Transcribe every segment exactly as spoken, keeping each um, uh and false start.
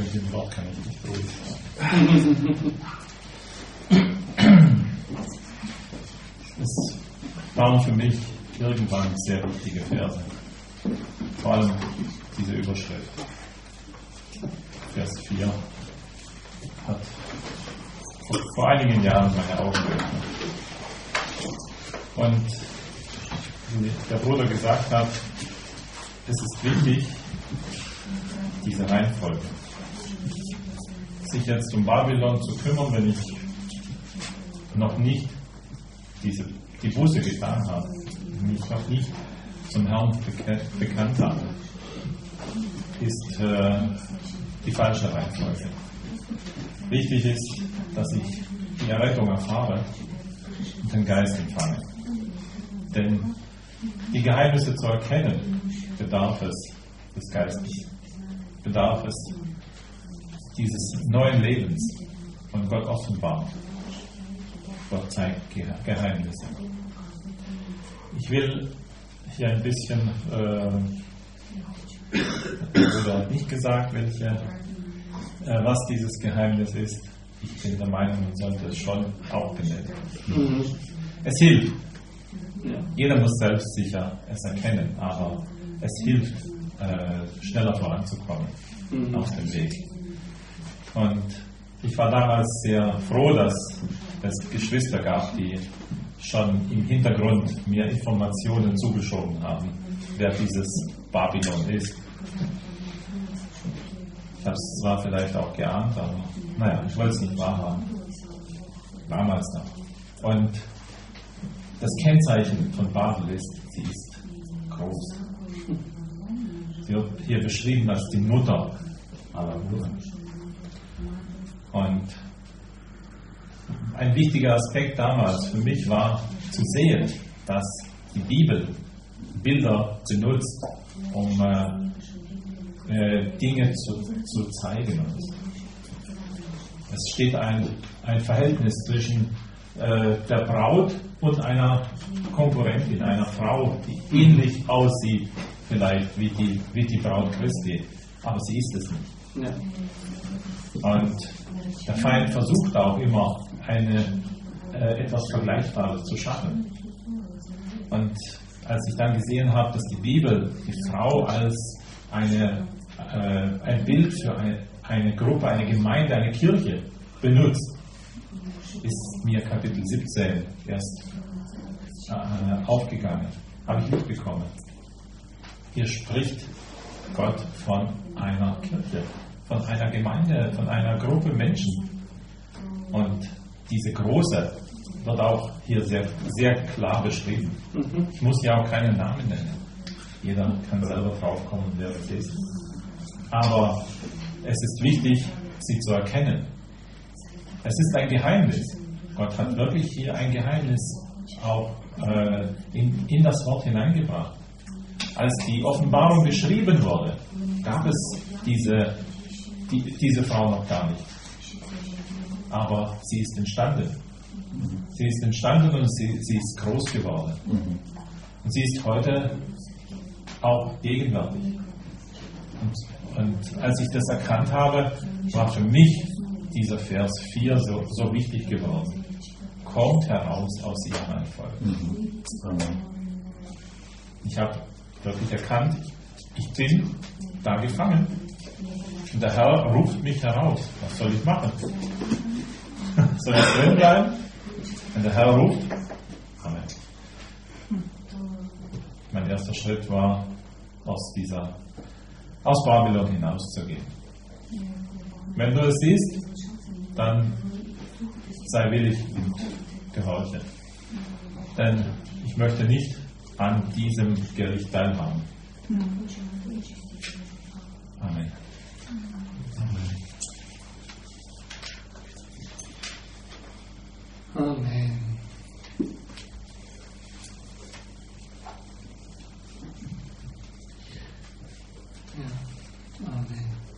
Mit dem Wort kann ich nicht ruhig. Es waren für mich irgendwann sehr wichtige Verse. Vor allem diese Überschrift. Vers vier hat vor, vor einigen Jahren meine Augen geöffnet. Und wie der Bruder gesagt hat, es ist wichtig, diese Reihenfolge. Sich jetzt um Babylon zu kümmern, wenn ich noch nicht diese, die Buße getan habe, mich noch nicht zum Herrn bekannt, bekannt habe, ist äh, die falsche Reihenfolge. Wichtig ist, dass ich die Errettung erfahre und den Geist empfange. Denn die Geheimnisse zu erkennen, bedarf es des Geistes, bedarf es dieses neuen Lebens von Gott offenbart. Gott zeigt Geheimnisse. Ich will hier ein bisschen, äh, oder nicht gesagt, welche, äh, was dieses Geheimnis ist. Ich bin der Meinung, man sollte es schon auch benennen. Mhm. Es hilft. Ja. Jeder muss selbstsicher es erkennen, aber es hilft, äh, schneller voranzukommen mhm. auf dem Weg. Und ich war damals sehr froh, dass es Geschwister gab, die schon im Hintergrund mir Informationen zugeschoben haben, wer dieses Babylon ist. Ich habe es zwar vielleicht auch geahnt, aber naja, ich wollte es nicht wahrhaben. Damals noch. Und das Kennzeichen von Babel ist, sie ist groß. Sie wird hier beschrieben als die Mutter aller Uhren. Und ein wichtiger Aspekt damals für mich war zu sehen, dass die Bibel Bilder benutzt, um äh, äh, Dinge zu, zu zeigen uns. Es steht ein, ein Verhältnis zwischen äh, der Braut und einer Konkurrentin, einer Frau, die ähnlich aussieht vielleicht wie die, wie die Braut Christi, aber sie ist es nicht. Ja. Und der Feind versucht auch immer, eine, äh, etwas Vergleichbares zu schaffen. Und als ich dann gesehen habe, dass die Bibel die Frau als eine, äh, ein Bild für eine, eine Gruppe, eine Gemeinde, eine Kirche benutzt, ist mir Kapitel siebzehn erst äh, aufgegangen. Habe ich mitbekommen. Hier spricht Gott von einer Kirche, von einer Gemeinde, von einer Gruppe Menschen. Und diese große wird auch hier sehr, sehr klar beschrieben. Ich muss ja auch keinen Namen nennen. Jeder kann selber draufkommen, wer es ist. Aber es ist wichtig, sie zu erkennen. Es ist ein Geheimnis. Gott hat wirklich hier ein Geheimnis auch äh, in, in das Wort hineingebracht. Als die Offenbarung geschrieben wurde, gab es diese, die, diese Frau noch gar nicht. Aber sie ist entstanden. Sie ist entstanden und sie, sie ist groß geworden. Und sie ist heute auch gegenwärtig. Und, und als ich das erkannt habe, war für mich dieser Vers vier so, so wichtig geworden. Kommt heraus aus ihrer Reihenfolge. Mhm. Ich habe wirklich erkannt, ich bin da gefangen. Und der Herr ruft mich heraus. Was soll ich machen? Soll ich drin bleiben? Wenn der Herr ruft, Amen. Mein erster Schritt war, aus dieser, aus Babylon hinauszugehen. Wenn du es siehst, dann sei willig und gehorche. Denn ich möchte nicht an diesem Gericht teilhaben. Amen. Amen. Ja. Amen.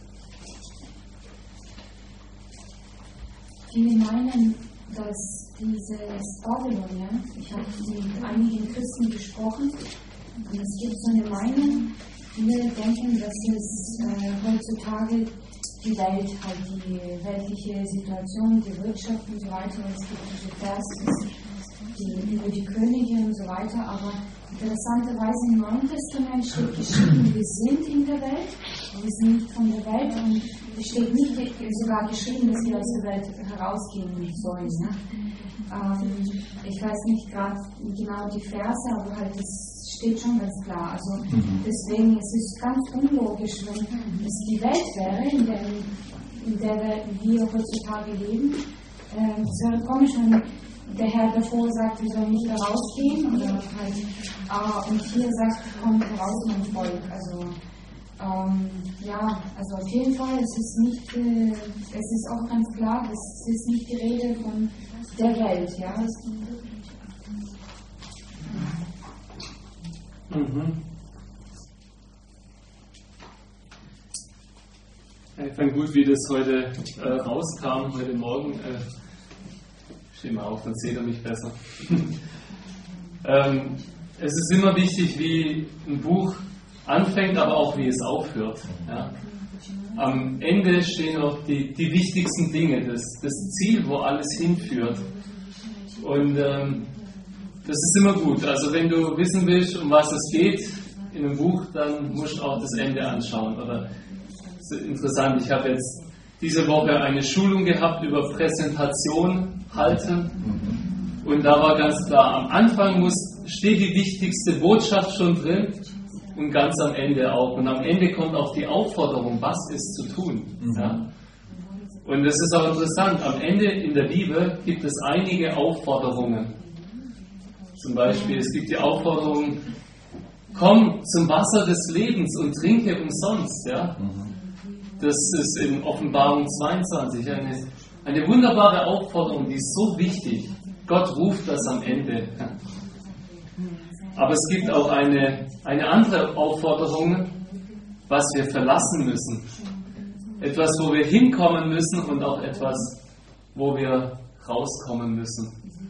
Viele meinen, dass dieses Babylon, ja, ich habe mit einigen Christen gesprochen und es gibt so eine Meinung, viele denken, dass es äh, heutzutage die Welt, halt die weltliche Situation, die Wirtschaft und so weiter. Es gibt diese Vers die, über die Könige und so weiter, aber interessanterweise im Neuen Testament steht geschrieben, wir sind in der Welt, wir sind nicht von der Welt, und es steht nicht sogar geschrieben, dass wir aus der Welt herausgehen sollen. Ne? Ähm, ich weiß nicht gerade genau die Verse, aber halt das steht schon ganz klar. Also deswegen es ist es ganz unlogisch, wenn es die Welt wäre, in der, in der wir heutzutage leben. Äh, es wäre komisch, wenn der Herr davor sagt, wir sollen nicht herausgehen, oder halt, äh, und hier sagt, kommt heraus, mein Volk. Also ähm, ja, also auf jeden Fall, es ist nicht, äh, es ist auch ganz klar, es ist nicht die Rede von der Welt, ja. Mhm. Ich fand gut, wie das heute äh, rauskam, heute Morgen. Äh, steh mal auf, dann seht ihr mich besser. ähm, es ist immer wichtig, wie ein Buch anfängt, aber auch wie es aufhört. Ja? Am Ende stehen auch die, die wichtigsten Dinge, das, das Ziel, wo alles hinführt. Und ähm, das ist immer gut. Also wenn du wissen willst, um was es geht in einem Buch, dann musst du auch das Ende anschauen. Oder das ist interessant, ich habe jetzt diese Woche eine Schulung gehabt über Präsentation halten. Und da war ganz klar, am Anfang muss, steht die wichtigste Botschaft schon drin und ganz am Ende auch. Und am Ende kommt auch die Aufforderung, was ist zu tun. Mhm. Ja? Und es ist auch interessant, am Ende in der Bibel gibt es einige Aufforderungen. Zum Beispiel, es gibt die Aufforderung, komm zum Wasser des Lebens und trinke umsonst. Ja? Das ist in Offenbarung zweiundzwanzig eine, eine wunderbare Aufforderung, die ist so wichtig. Gott ruft das am Ende. Aber es gibt auch eine, eine andere Aufforderung, was wir verlassen müssen. Etwas, wo wir hinkommen müssen, und auch etwas, wo wir rauskommen müssen.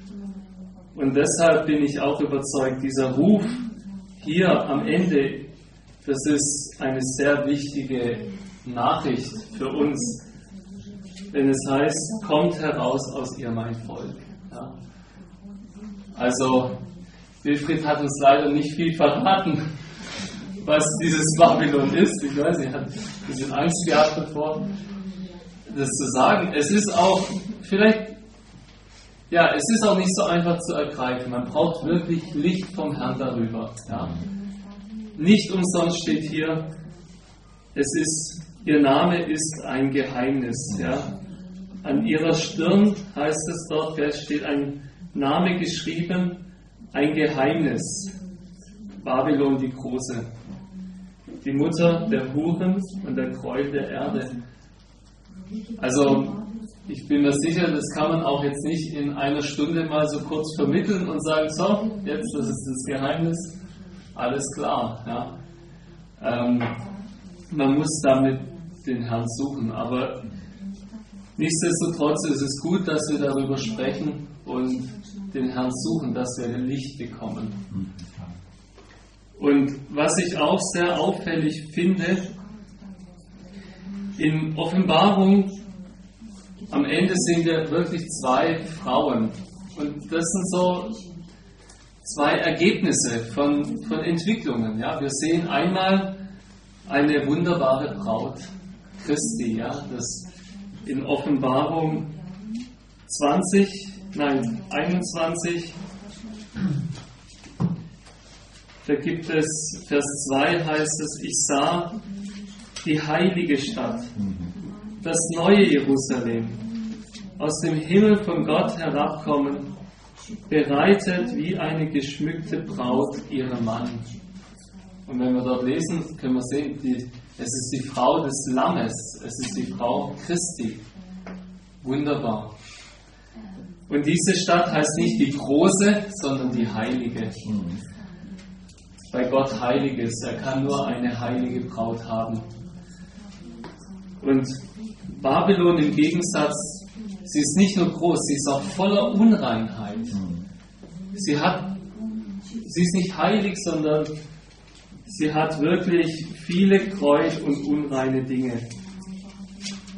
Und deshalb bin ich auch überzeugt, dieser Ruf hier am Ende, das ist eine sehr wichtige Nachricht für uns, wenn es heißt, kommt heraus aus ihr, mein Volk. Ja. Also, Wilfried hat uns leider nicht viel verraten, was dieses Babylon ist. Ich weiß nicht, er hat ein bisschen Angst gehabt davor, das zu sagen. Es ist auch, vielleicht, ja, es ist auch nicht so einfach zu ergreifen. Man braucht wirklich Licht vom Herrn darüber. Ja. Nicht umsonst steht hier, es ist, ihr Name ist ein Geheimnis. Ja. An ihrer Stirn heißt es dort, es steht ein Name geschrieben, ein Geheimnis. Babylon die Große. Die Mutter der Huren und der Gräuel der Erde. Also, ich bin mir sicher, das kann man auch jetzt nicht in einer Stunde mal so kurz vermitteln und sagen, so, jetzt, das ist das Geheimnis, alles klar. Ja. Ähm, man muss damit den Herrn suchen, aber nichtsdestotrotz ist es gut, dass wir darüber sprechen und den Herrn suchen, dass wir Licht bekommen. Und was ich auch sehr auffällig finde, in Offenbarung am Ende sehen wir wirklich zwei Frauen. Und das sind so zwei Ergebnisse von, von Entwicklungen. Ja? Wir sehen einmal eine wunderbare Braut, Christi, ja? Das in Offenbarung zwanzig, nein, einundzwanzig, da gibt es, Vers zwei heißt es, ich sah die heilige Stadt, das neue Jerusalem, aus dem Himmel von Gott herabkommen, bereitet wie eine geschmückte Braut ihrem Mann. Und wenn wir dort lesen, können wir sehen, die, es ist die Frau des Lammes, es ist die Frau Christi. Wunderbar. Und diese Stadt heißt nicht die große, sondern die heilige. Bei Gott heilig ist, er kann nur eine heilige Braut haben. Und Babylon im Gegensatz, sie ist nicht nur groß, sie ist auch voller Unreinheit. Sie hat, sie ist nicht heilig, sondern sie hat wirklich viele Gräuel und unreine Dinge.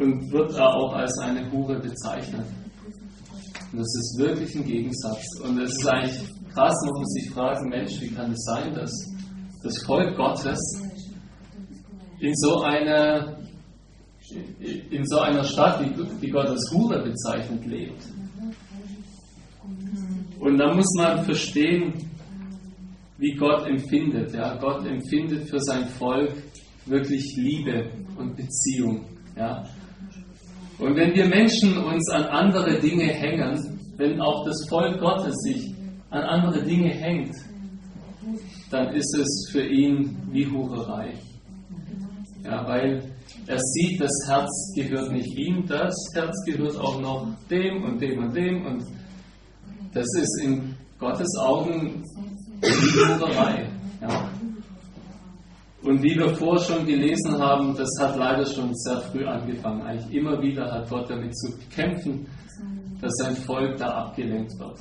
und wird auch als eine Hure bezeichnet. Und das ist wirklich ein Gegensatz. Und es ist eigentlich krass, man muss sich fragen, Mensch, wie kann es sein, dass das Volk Gottes in so einer, in so einer Stadt, die, die Gott als Hure bezeichnet, lebt. Und da muss man verstehen, wie Gott empfindet. Ja? Gott empfindet für sein Volk wirklich Liebe und Beziehung. Ja? Und wenn wir Menschen uns an andere Dinge hängen, wenn auch das Volk Gottes sich an andere Dinge hängt, dann ist es für ihn wie Hurerei. Ja, weil er sieht, das Herz gehört nicht ihm, das Herz gehört auch noch dem und dem und dem. Und das ist in Gottes Augen wie Hurerei. Ja. Und wie wir vorher schon gelesen haben, das hat leider schon sehr früh angefangen. Eigentlich immer wieder hat Gott damit zu kämpfen, dass sein Volk da abgelenkt wird.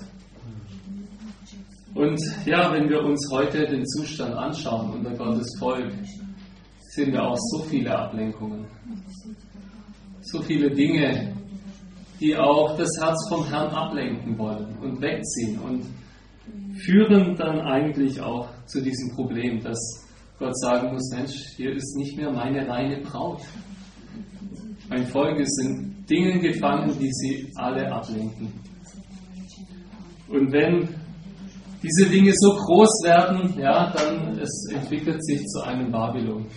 Und ja, wenn wir uns heute den Zustand anschauen unter Gottes Volk, sehen wir auch so viele Ablenkungen. So viele Dinge, die auch das Herz vom Herrn ablenken wollen und wegziehen und führen dann eigentlich auch zu diesem Problem, dass Gott sagen muss, Mensch, hier ist nicht mehr meine reine Braut. Mein Volk ist in Dingen gefangen, die sie alle ablenken. Und wenn diese Dinge so groß werden, ja, dann es entwickelt sich zu einem Babylon.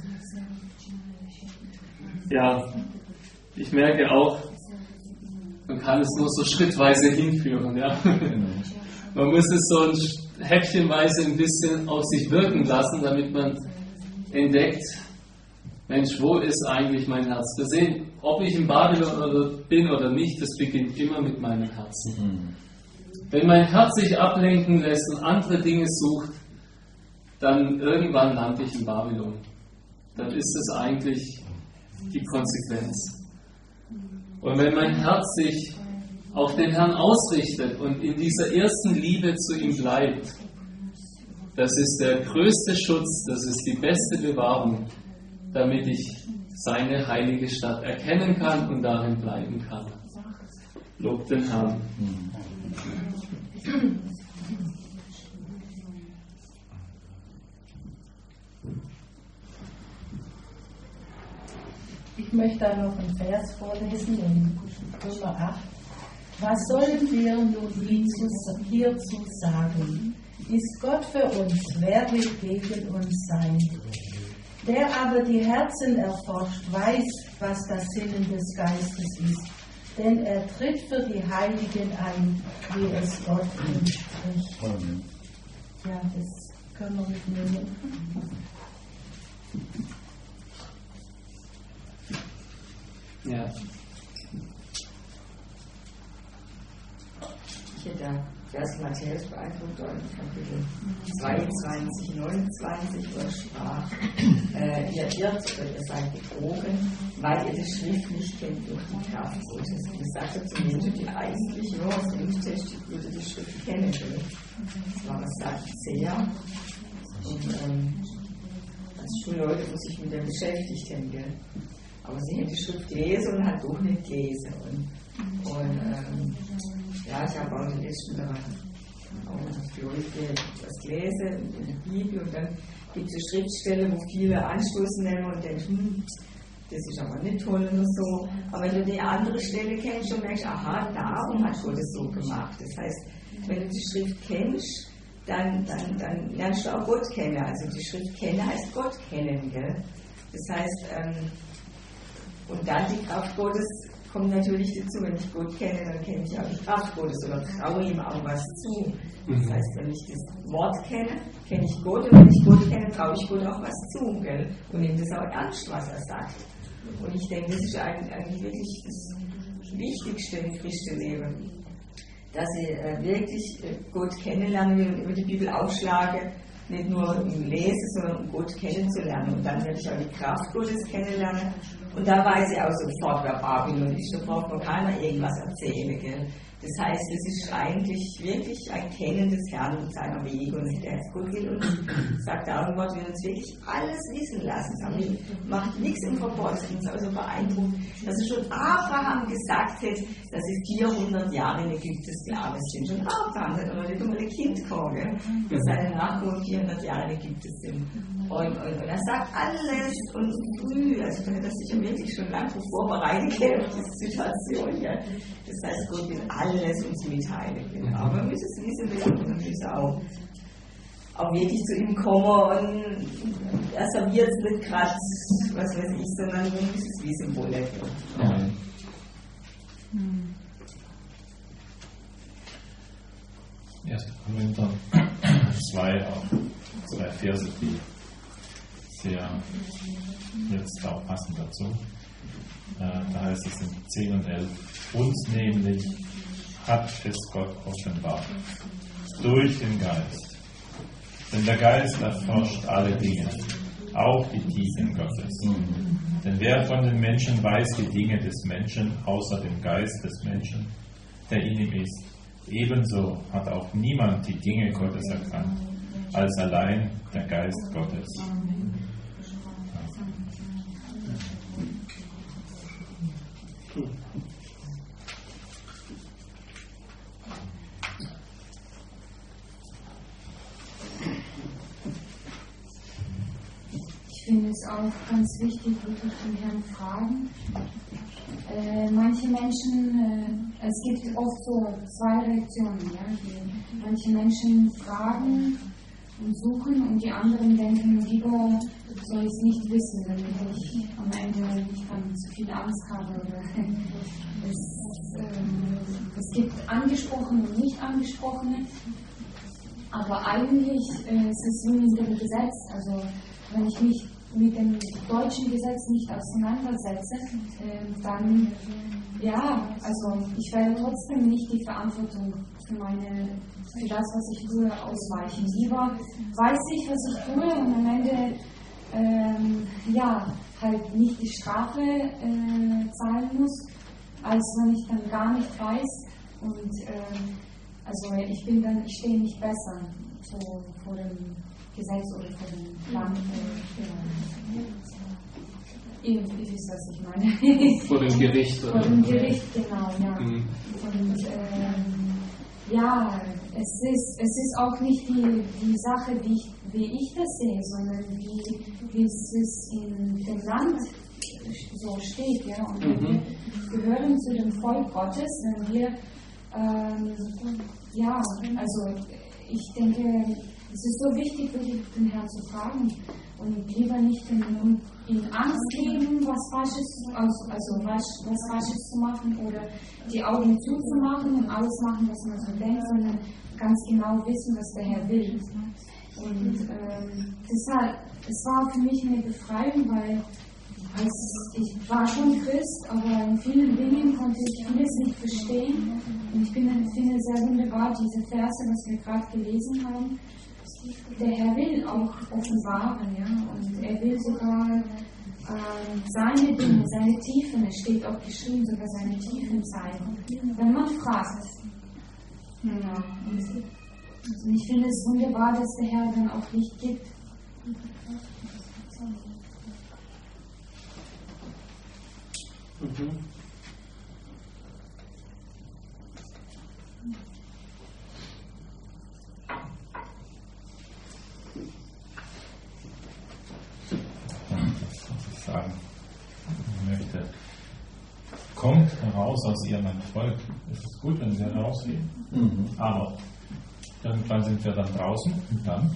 Ja, ich merke auch, man kann es nur so schrittweise hinführen. Ja. Man muss es so ein häppchenweise ein bisschen auf sich wirken lassen, damit man entdeckt, Mensch, wo ist eigentlich mein Herz? Wir sehen, ob ich in Babylon oder bin oder nicht, das beginnt immer mit meinem Herzen. Mhm. Wenn mein Herz sich ablenken lässt und andere Dinge sucht, dann irgendwann lande ich in Babylon. Dann ist es eigentlich die Konsequenz. Und wenn mein Herz sich auf den Herrn ausrichtet und in dieser ersten Liebe zu ihm bleibt, das ist der größte Schutz, das ist die beste Bewahrung, damit ich seine heilige Stadt erkennen kann und darin bleiben kann. Lob den Herrn. Ich möchte da noch einen Vers vorlesen, in Römer acht. Was sollen wir nun hierzu sagen? Ist Gott für uns, wer will gegen uns sein? Der aber die Herzen erforscht, weiß, was das Sinnen des Geistes ist. Denn er tritt für die Heiligen ein, wie es Gott entspricht. Ja, das können wir mitnehmen. Ja. Ich hätte da Vers Matthäus beeindruckt, Kapitel zweiundzwanzig, neunundzwanzig, wo er sprach, äh, ihr irrt oder ihr seid betrogen, weil ihr die Schrift nicht kennt durch die Kraft Gottes. Das sagt er zu Menschen, die eigentlich nur aus dem Testament würde die Schrift kennen können. Das war was Sadduzäer. Und ähm, als Schulleute, die sich mit dem beschäftigt haben, gell? Aber sie haben die Schrift gelesen und hat doch nicht gelesen. Und, und ähm, ja, ich habe auch die letzten Jahre auch für Leute was gelesen in der Bibel und dann gibt es eine Schriftstelle, wo viele Anstoß nehmen und denken, hm, das ist aber nicht toll oder so. Aber wenn du die andere Stelle kennst und merkst, aha, darum hat Gott es so gemacht. Das heißt, wenn du die Schrift kennst, dann, dann, dann lernst du auch Gott kennen. Also die Schrift kennen heißt Gott kennen, gell? Das heißt, ähm, und dann die Kraft Gottes kommt natürlich dazu, wenn ich Gott kenne, dann kenne ich auch die Kraft Gottes oder traue ihm auch was zu. Das heißt, wenn ich das Wort kenne, kenne ich Gott und wenn ich Gott kenne, traue ich Gott auch was zu, gell? Und nehme das auch ernst, was er sagt. Und ich denke, das ist eigentlich wirklich das Wichtigste im Christenleben, dass ich äh, wirklich äh, Gott kennenlernen will und über die Bibel aufschlage, nicht nur um Lesen, sondern um Gott kennenzulernen. Und dann werde ich auch die Kraft Gottes kennenlernen. Und da weiß ich auch sofort, wer Babylon ist. Da braucht man keiner irgendwas erzählen. Gell? Das heißt, es ist eigentlich wirklich ein Kennen des Herrn und seiner Wege und der Gott will uns, sagt der Gott, will uns wirklich alles wissen lassen. Er macht nichts im Verborgenen. Es ist also beeindruckend, dass er schon Abraham gesagt hat, dass es vierhundert Jahre in Ägypten Sklaven sind. Schon Abraham hat noch nicht einmal ein Kind gekommen, dass seine Nachkommen vierhundert Jahre in Ägypten sind. Und, und, und er sagt alles und früh, also da hat er sich ja wirklich schon lange vorbereitet auf diese Situation. Ja. Das heißt, Gott will alles uns mitteilen. Aber wir müssen es wissen, wir müssen auch, auch wirklich zu ihm kommen und er serviert es nicht gerade, was weiß ich, sondern wir müssen es wissen, wo er will. Ja. erster Korinther zwei, auch zwei Verse, die sehr jetzt auch passen dazu. Äh, da heißt es in zehn und elf, uns nämlich hat es Gott offenbart, durch den Geist. Denn der Geist erforscht alle Dinge, auch die Tiefen Gottes. Mhm. Denn wer von den Menschen weiß die Dinge des Menschen, außer dem Geist des Menschen, der in ihm ist? Ebenso hat auch niemand die Dinge Gottes erkannt, als allein der Geist Gottes. Ich finde es auch ganz wichtig, wirklich den Herrn fragen. Äh, manche Menschen, äh, es gibt oft so zwei Reaktionen. Ja? Die, manche Menschen fragen und suchen und die anderen denken, lieber soll ich es nicht wissen, damit ich am Ende nicht dann zu viel Angst habe. Oder es, äh, es gibt angesprochene und nicht angesprochene, aber eigentlich äh, es ist es wie mit dem Gesetz. Also wenn ich mich mit dem deutschen Gesetz nicht auseinandersetze, äh, dann, ja, also ich werde trotzdem nicht die Verantwortung für meine, für das, was ich tue, ausweichen. Lieber weiß ich, was ich tue und am Ende, ähm, ja, halt nicht die Strafe äh, zahlen muss, als wenn ich dann gar nicht weiß und, äh, also ich bin dann, ich stehe nicht besser vor, vor dem Gesetz oder vor dem Land. Äh, Ihr wisst, was ich meine. Vor dem Gericht. Vor dem Gericht, genau, ja. Mhm. Und ähm, ja, es ist, es ist auch nicht die, die Sache, wie ich, wie ich das sehe, sondern wie, wie es ist in dem Land so steht. Ja? Und mhm. wir gehören zu dem Volk Gottes, wenn wir, ähm, ja, also ich denke, es ist so wichtig, wirklich den Herrn zu fragen und lieber nicht in, in Angst geben, was Falsches, also was, was Falsches zu machen oder die Augen zuzumachen und alles machen, was man so denkt, sondern ganz genau wissen, was der Herr will. Und ähm, deshalb, es war für mich eine Befreiung, weil es, ich war schon Christ, aber in vielen Dingen konnte ich vieles nicht verstehen. Und ich bin, finde es sehr wunderbar, diese Verse, was wir gerade gelesen haben. Der Herr will auch offenbaren, ja, und er will sogar äh, seine Dinge, seine Tiefen, es steht auch geschrieben, sogar seine Tiefen zeigen, wenn man fragt. Ja, und, und ich finde es wunderbar, dass der Herr dann auch Licht gibt. Mhm. Sagen möchte. Kommt heraus aus ihrem Volk. Es ist gut, wenn sie herausgehen. Mhm. Aber irgendwann sind wir dann draußen und dann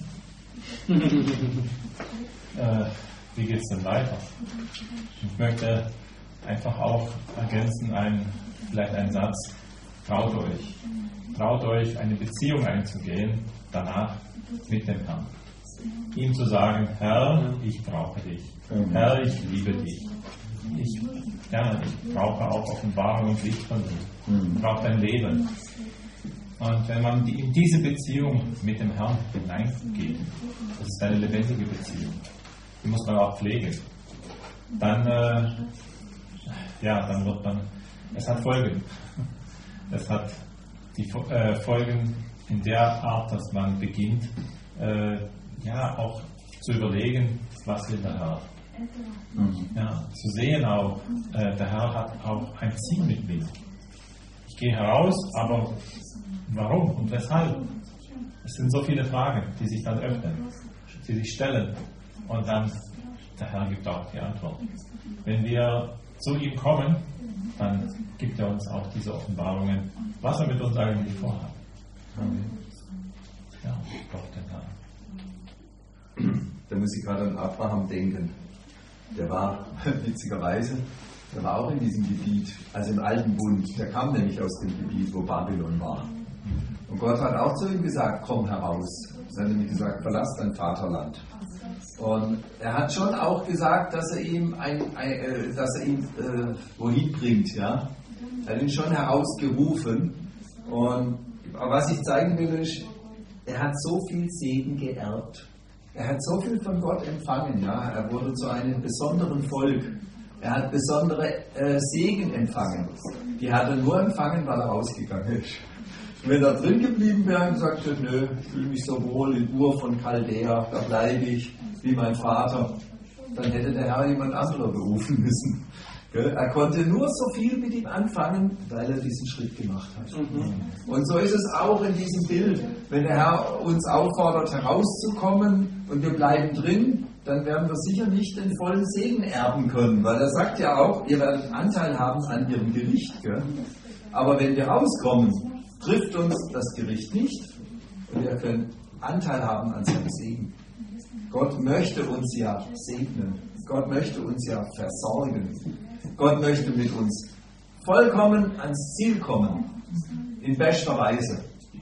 äh, wie geht es denn weiter? Ich möchte einfach auch ergänzen, einen, vielleicht einen Satz, traut euch. Traut euch, eine Beziehung einzugehen, danach mit dem Herrn. Ihm zu sagen, Herr, ich brauche dich. Herr, ich liebe dich. Ich, ja, ich brauche auch Offenbarung und Licht von dir. Ich brauche dein Leben. Und wenn man in diese Beziehung mit dem Herrn hineingeht, das ist eine lebendige Beziehung, die muss man auch pflegen, dann, äh, ja, dann wird man, es hat Folgen. Es hat die äh, Folgen in der Art, dass man beginnt, äh, ja, auch zu überlegen, was will der Herr. Mhm. Ja, zu sehen auch, äh, der Herr hat auch ein Ziel mit mir. Ich gehe heraus, aber warum und weshalb? Es sind so viele Fragen, die sich dann öffnen, die sich stellen, und dann der Herr gibt auch die Antwort. Wenn wir zu ihm kommen, dann gibt er uns auch diese Offenbarungen, was er mit uns eigentlich vorhat. Ja, Gott, den Herrn. Da muss ich gerade an Abraham denken. Der war, witzigerweise, der war auch in diesem Gebiet, also im Alten Bund. Der kam nämlich aus dem Gebiet, wo Babylon war. Und Gott hat auch zu ihm gesagt, komm heraus. Er hat nämlich gesagt, verlass dein Vaterland. Und er hat schon auch gesagt, dass er ihm, ein, ein, äh, dass er ihn äh, wohin bringt. Ja? Er hat ihn schon herausgerufen. Und was ich zeigen will, ist, er hat so viel Segen geerbt. Er hat so viel von Gott empfangen. Ja? Er wurde zu einem besonderen Volk. Er hat besondere äh, Segen empfangen. Die hat er nur empfangen, weil er rausgegangen ist. Wenn er drin geblieben wäre und gesagt hätte, nö, ich fühle mich so wohl in Ur von Chaldea, da bleibe ich, wie mein Vater, dann hätte der Herr jemand anderer berufen müssen. Er konnte nur so viel mit ihm anfangen, weil er diesen Schritt gemacht hat. Mhm. Und so ist es auch in diesem Bild. Wenn der Herr uns auffordert, herauszukommen und wir bleiben drin, dann werden wir sicher nicht den vollen Segen erben können, weil er sagt ja auch, ihr werdet Anteil haben an ihrem Gericht. Gell? Aber wenn wir rauskommen, trifft uns das Gericht nicht und wir können Anteil haben an seinem Segen. Gott möchte uns ja segnen. Gott möchte uns ja versorgen. Gott möchte mit uns vollkommen ans Ziel kommen, in bester Weise.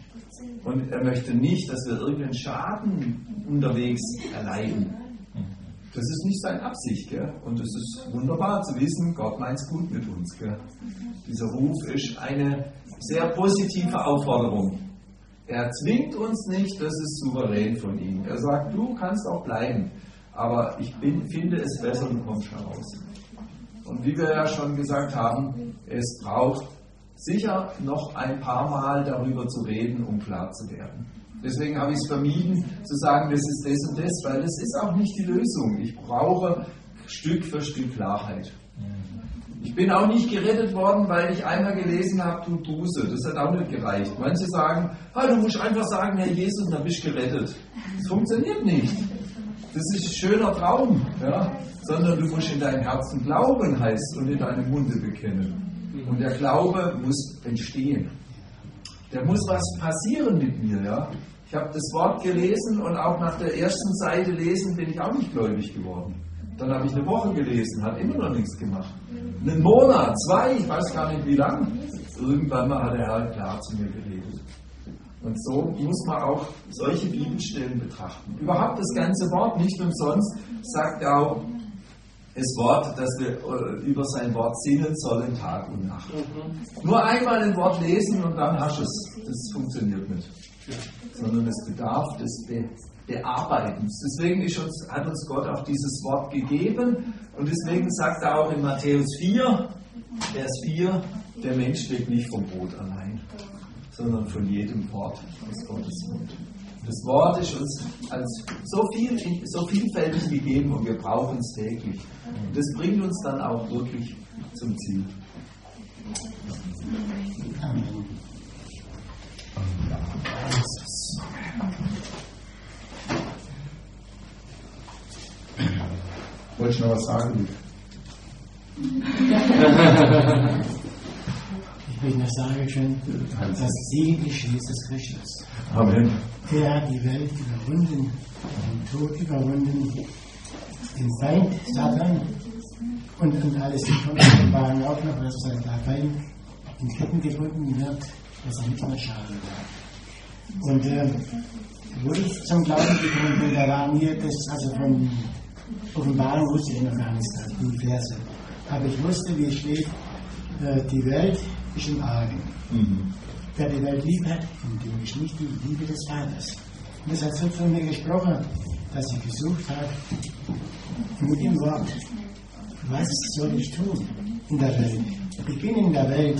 Und er möchte nicht, dass wir irgendeinen Schaden unterwegs erleiden. Das ist nicht seine Absicht. Gell? Und es ist wunderbar zu wissen, Gott meint es gut mit uns. Gell? Dieser Ruf ist eine sehr positive Aufforderung. Er zwingt uns nicht, das ist souverän von ihm. Er sagt, du kannst auch bleiben, aber ich bin, finde es besser, du kommst heraus. Und wie wir ja schon gesagt haben, es braucht sicher noch ein paar Mal darüber zu reden, um klar zu werden. Deswegen habe ich es vermieden, zu sagen, das ist das und das, weil das ist auch nicht die Lösung. Ich brauche Stück für Stück Klarheit. Ich bin auch nicht gerettet worden, weil ich einmal gelesen habe, tu Buße. Das hat auch nicht gereicht. Manche sagen, ah, du musst einfach sagen, Herr Jesus, und dann bist du gerettet. Das funktioniert nicht. Das ist ein schöner Traum. Ja? Sondern du musst in deinem Herzen glauben, heißt, und in deinem Munde bekennen. Und der Glaube muss entstehen. Da muss was passieren mit mir. Ja? Ich habe das Wort gelesen und auch nach der ersten Seite lesen bin ich auch nicht gläubig geworden. Dann habe ich eine Woche gelesen, hat immer noch nichts gemacht. Einen Monat, zwei, ich weiß gar nicht wie lang. Irgendwann mal hat der Herr klar zu mir geredet. Und so muss man auch solche Bibelstellen betrachten. Überhaupt das ganze Wort, nicht umsonst, sagt er auch das Wort, dass wir über sein Wort sinnen sollen, Tag und Nacht. Mhm. Nur einmal ein Wort lesen und dann hast du es. Das funktioniert nicht. Ja. Sondern es bedarf des Be- Bearbeitens. Deswegen ist uns, hat uns Gott auch dieses Wort gegeben. Und deswegen sagt er auch in Matthäus vier, Vers vier, der Mensch lebt nicht vom Brot allein, sondern von jedem Wort aus Gottes Mund. Das Wort ist uns als so, viel, so vielfältig gegeben und wir brauchen es täglich. Und das bringt uns dann auch wirklich zum Ziel. Amen. Wollte ich noch was sagen? Ich will nur sagen schon, das Segen ist Jesus Christus. Amen. Der hat die Welt überwunden, den Tod überwunden, den Feind, Satan und, und alles. Die Kommen waren auch noch, dass der Feind in Ketten gebunden wird, dass er nicht mehr schaden wird. Und äh, wo ich zum Glauben gekommen bin, da war mir das, also von Offenbarung wusste ich noch gar nicht, die Verse. Aber ich wusste, wie es steht, äh, die Welt ist im Argen. Mhm. Wer die Welt lieb hat, in dem ist nicht die Liebe des Vaters. Und das hat so von mir gesprochen, dass ich gesucht habe, mit dem Wort, was soll ich tun in der Welt? Ich bin in der Welt,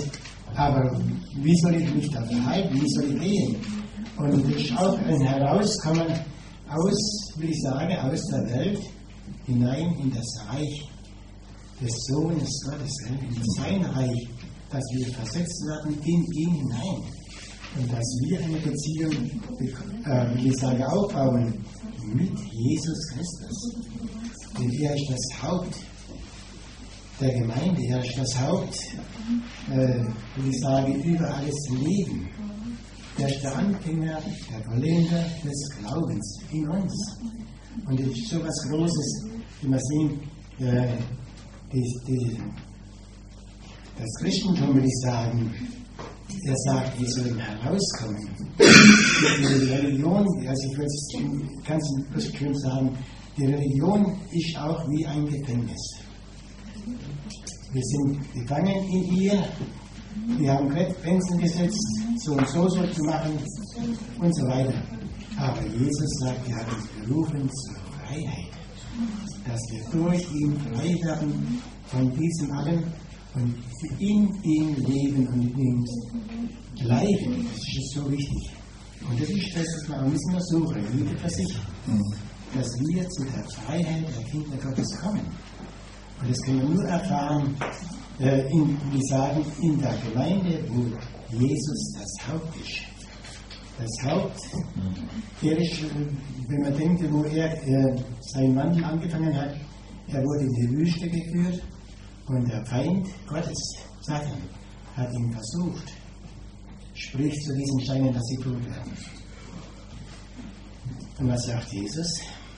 Aber wie soll ich mich da verhalten? Wie soll ich gehen? Und das ist auch ein Herauskommen aus, will ich sagen, aus der Welt hinein in das Reich des Sohnes Gottes, in sein Reich, dass wir versetzt werden in ihn hinein. Und dass wir eine Beziehung, äh, will ich sagen, aufbauen mit Jesus Christus. Denn er ist das Haupt der Gemeinde, er ist das Haupt, äh, will ich sagen, über alles Leben. Er ist der Anfänger, der Vollender des Glaubens in uns. Und es ist so etwas Großes, wie wir sehen, äh, die, die, das Christentum, will ich sagen, er sagt, wir sollen herauskommen. Die Religion, also ich will es ganz schön sagen, die Religion ist auch wie ein Gefängnis. Wir sind gefangen in ihr, wir haben Grenzen gesetzt, so und so soll zu machen und so weiter. Aber Jesus sagt, er hat uns berufen zur Freiheit, dass wir durch ihn frei werden von diesem allem und in ihm leben und in ihm bleiben. Das ist so wichtig. Und das ist das, was wir auch müssen versuchen, jeder für sich, dass wir zu der Freiheit der Kinder Gottes kommen. Und das können wir nur erfahren, äh, in, wie sagen, in der Gemeinde, wo Jesus das Haupt ist. Das Haupt, er ist, wenn man denkt, wo er äh, seinen Wandel angefangen hat, er wurde in die Wüste geführt und der Feind Gottes, Satan, hat ihn versucht, sprich zu diesen Steinen, dass sie tot werden. Und was sagt Jesus?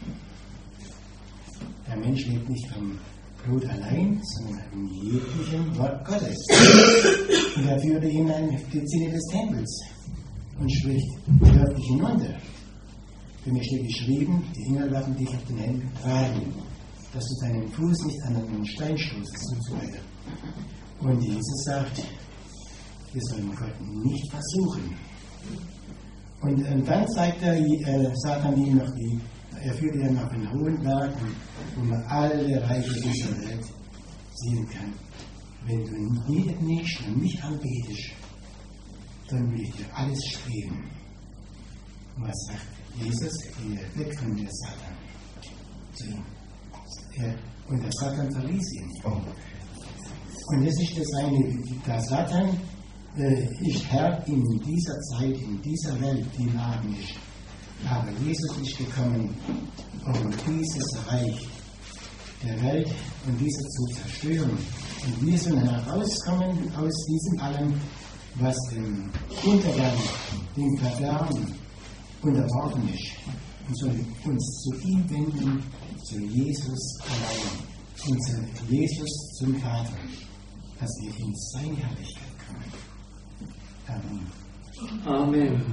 Der Mensch lebt nicht vom Brot allein, sondern im jeglichen Wort Gottes. Und er führte ihn in die Zinne des Tempels und spricht, hört dich hinunter. Denn es steht geschrieben, die Engel werden dich auf den Händen tragen, dass du deinen Fuß nicht an einen Stein stoßest und so weiter. Und Jesus sagt, wir sollen Gott nicht versuchen. Und, und dann zeigt er, äh, Satan ihm noch die, er führt ihn auf einen hohen Berg, wo man alle Reiche dieser Welt sehen kann. Wenn du niederkniest und mich anbetest, dann will ich dir alles geben. Und was sagt Jesus? Geh weg von mir, Satan. Zu ihm. Er, und der Satan verließ ihn. Oh. Und das ist das eine, der Satan äh, ist Herr in dieser Zeit, in dieser Welt, die im Argen ist. Aber Jesus ist gekommen, um dieses Reich der Welt und dieses zu zerstören. Und wir sollen herauskommen aus diesem allem, was dem Untergang, dem Verderben unterworfen ist. Und sollen uns zu ihm wenden, zu Jesus allein und zu Jesus zum Vater, dass wir in seine Herrlichkeit kommen. Amen. Amen.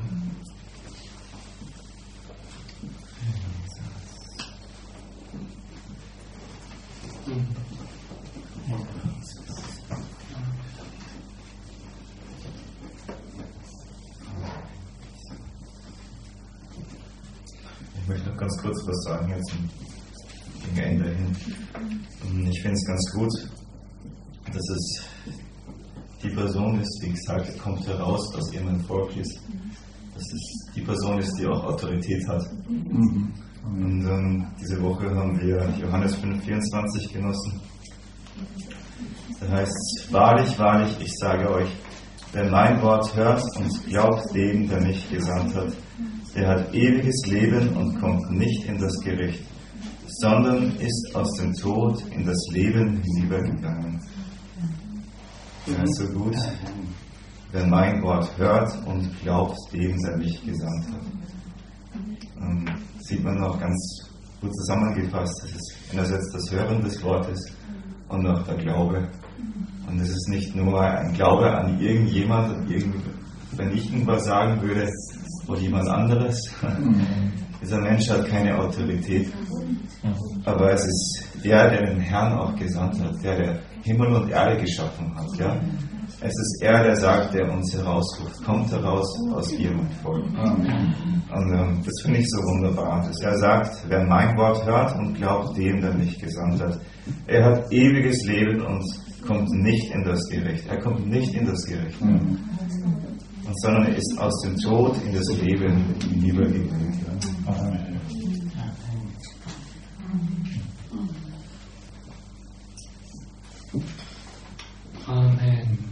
Ich möchte noch ganz kurz was sagen jetzt gegen Ende hin. Ich finde es ganz gut, dass es die Person ist, wie gesagt, kommt heraus aus ihrem Volk ist. Dass es die Person ist, die auch Autorität hat. Mhm. Und ähm, diese Woche haben wir Johannes fünf vierundzwanzig genossen. Da heißt es, wahrlich, wahrlich, ich sage euch, wer mein Wort hört und glaubt dem, der mich gesandt hat, der hat ewiges Leben und kommt nicht in das Gericht, sondern ist aus dem Tod in das Leben hinübergegangen. Ja, so gut. Wer mein Wort hört und glaubt dem, der mich gesandt hat. Ähm, sieht man noch ganz gut zusammengefasst. Das ist einerseits das Hören des Wortes und noch der Glaube. Und es ist nicht nur ein Glaube an irgendjemand, und irgend, wenn ich irgendwas sagen würde, oder jemand anderes. Dieser Mensch hat keine Autorität. Aber es ist der, der den Herrn auch gesandt hat, der, der Himmel und Erde geschaffen hat. Ja? Es ist er, der sagt, der uns herausruft. Kommt heraus aus ihrem Volk. Und ähm, das finde ich so wunderbar, dass er sagt, wer mein Wort hört und glaubt dem, der mich gesandt hat, er hat ewiges Leben und kommt nicht in das Gericht. Er kommt nicht in das Gericht. Mhm. Und sondern er ist aus dem Tod in das Leben hinübergegangen. Ja. Amen. Amen.